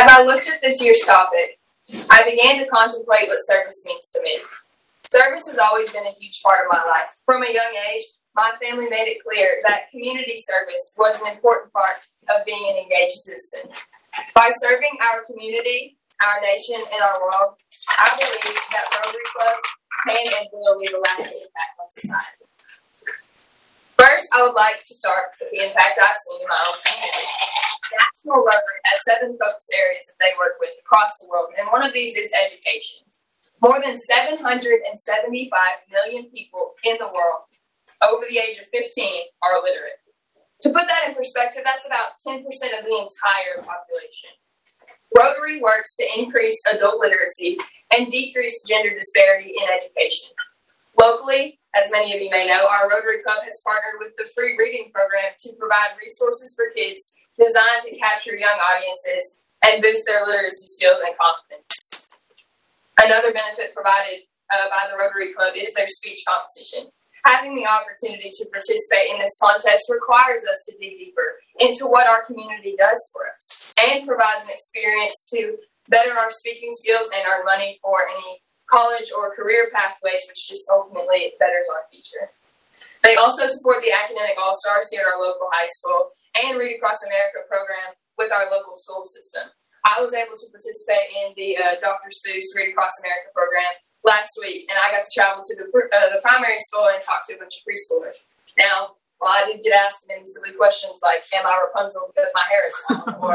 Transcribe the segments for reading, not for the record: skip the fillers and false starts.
As I looked at this year's topic, I began to contemplate what service means to me. Service has always been a huge part of my life. From a young age, my family made it clear that community service was an important part of being an engaged citizen. By serving our community, our nation, and our world, I believe that Rotary Club can and will leave a lasting impact on society. First, I would like to start with the impact I've seen in my own community. National Rotary has 7 focus areas that they work with across the world, and one of these is education. More than 775 million people in the world over the age of 15 are illiterate. To put that in perspective, that's about 10% of the entire population. Rotary works to increase adult literacy and decrease gender disparity in education. Locally, as many of you may know, our Rotary Club has partnered with the Free Reading Program to provide resources for kids designed to capture young audiences and boost their literacy skills and confidence. Another benefit provided by the Rotary Club is their speech competition. Having the opportunity to participate in this contest requires us to dig deeper into what our community does for us and provides an experience to better our speaking skills and earn money for any college or career pathways, which just ultimately betters our future. They also support the Academic All-Stars here at our local high school and Read Across America program with our local school system. I was able to participate in the Dr. Seuss Read Across America program last week, and I got to travel to the primary school and talk to a bunch of preschoolers. Now, while I did get asked many silly questions like, am I Rapunzel because my hair is long? Or,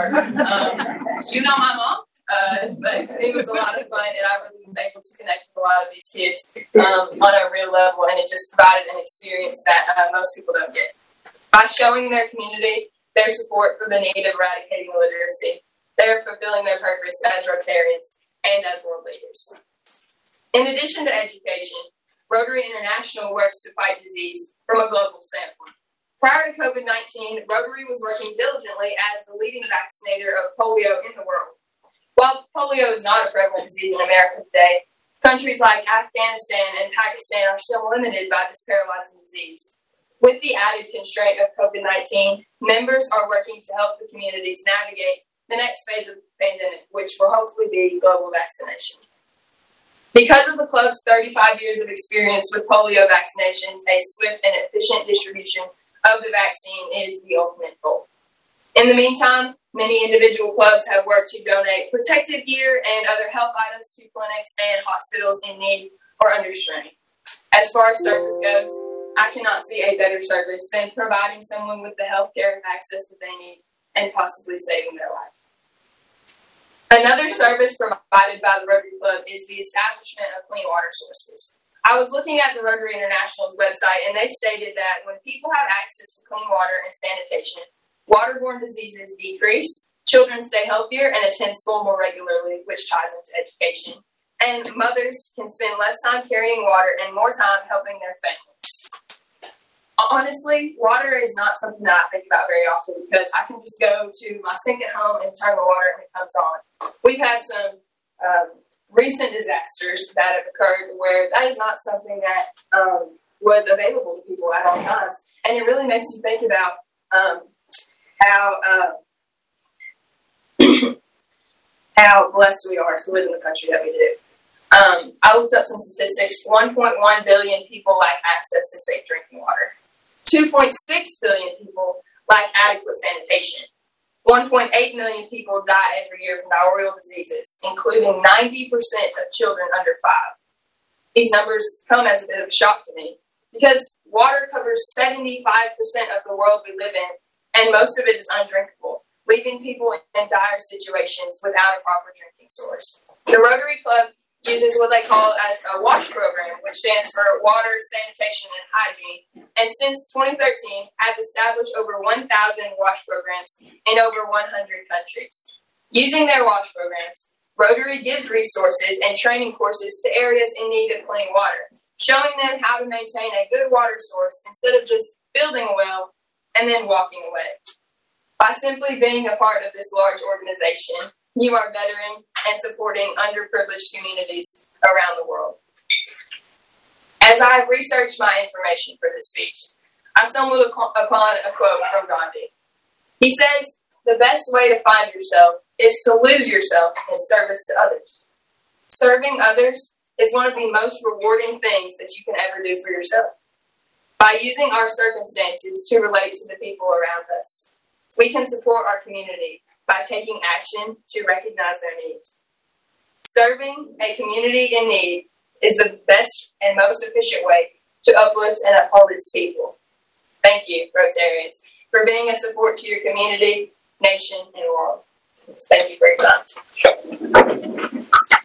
you know my mom? But it was a lot of fun, and I really was able to connect with a lot of these kids on a real level, and it just provided an experience that most people don't get. By showing their community their support for the need of eradicating illiteracy, they're fulfilling their purpose as Rotarians and as world leaders. In addition to education, Rotary International works to fight disease from a global standpoint. Prior to COVID-19, Rotary was working diligently as the leading vaccinator of polio in the world. While polio is not a prevalent disease in America today, countries like Afghanistan and Pakistan are still limited by this paralyzing disease. With the added constraint of COVID-19, members are working to help the communities navigate the next phase of the pandemic, which will hopefully be global vaccination. Because of the club's 35 years of experience with polio vaccinations, a swift and efficient distribution of the vaccine is the ultimate goal. In the meantime, many individual clubs have worked to donate protective gear and other health items to clinics and hospitals in need or under strain. As far as service goes, I cannot see a better service than providing someone with the healthcare access that they need and possibly saving their life. Another service provided by the Rotary Club is the establishment of clean water sources. I was looking at the Rotary International's website, and they stated that when people have access to clean water and sanitation, waterborne diseases decrease, children stay healthier and attend school more regularly, which ties into education, and mothers can spend less time carrying water and more time helping their families. Honestly, water is not something that I think about very often because I can just go to my sink at home and turn the water and it comes on. We've had some recent disasters that have occurred where that is not something that was available to people at all times. And it really makes you think about how blessed we are to live in the country that we do. I looked up some statistics. 1.1 billion people lack access to safe drinking water. 2.6 billion people lack adequate sanitation. 1.8 million people die every year from diarrheal diseases, including 90% of children under 5. These numbers come as a bit of a shock to me because water covers 75% of the world we live in, and most of it is undrinkable, leaving people in dire situations without a proper drinking source. The Rotary Club uses what they call as a WASH program, which stands for Water, Sanitation, and Hygiene, and since 2013 has established over 1,000 WASH programs in over 100 countries. Using their WASH programs, Rotary gives resources and training courses to areas in need of clean water, showing them how to maintain a good water source instead of just building a well and then walking away. By simply being a part of this large organization, you are bettering and supporting underprivileged communities around the world. As I have researched my information for this speech, I stumbled upon a quote from Gandhi. He says, "The best way to find yourself is to lose yourself in service to others. Serving others is one of the most rewarding things that you can ever do for yourself. By using our circumstances to relate to the people around us, we can support our community by taking action to recognize their needs. Serving a community in need is the best and most efficient way to uplift and uphold its people. Thank you, Rotarians, for being a support to your community, nation, and world. Thank you for your time.